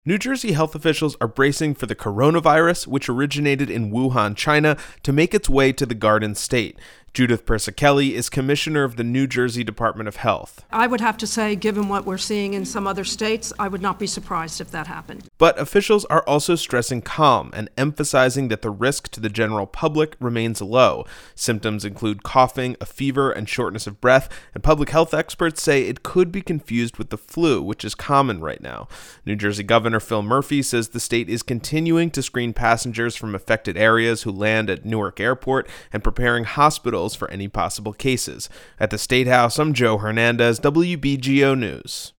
New Jersey health officials are bracing for the coronavirus, which originated in Wuhan, China, to make its way to the Garden State. Judith Persicelli is commissioner of the New Jersey Department of Health. I would have to say, given what we're seeing in some other states, I would not be surprised if that happened. But officials are also stressing calm and emphasizing that the risk to the general public remains low. Symptoms include coughing, a fever, and shortness of breath, and public health experts say it could be confused with the flu, which is common right now. New Jersey Governor Phil Murphy says the state is continuing to screen passengers from affected areas who land at Newark Airport and preparing hospitals for any possible cases. At the State House, I'm Joe Hernandez, WBGO News.